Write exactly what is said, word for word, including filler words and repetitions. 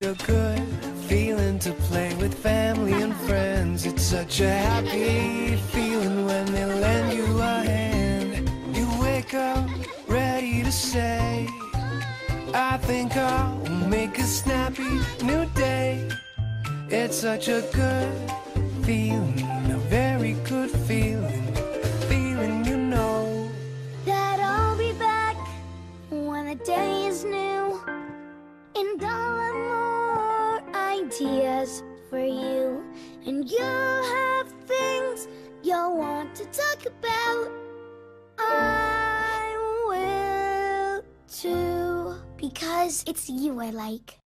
A good feeling to play with family and friends. It's such a happy feeling when they lend you a hand. You wake up ready to say, I think I'll make a snappy new day. It's such a good feeling, a very good feeling, feeling you know that I'll be back when the day is new, and I'll have more ideas for you, and you'll have things you'll want to talk about. I will too, because it's you I like.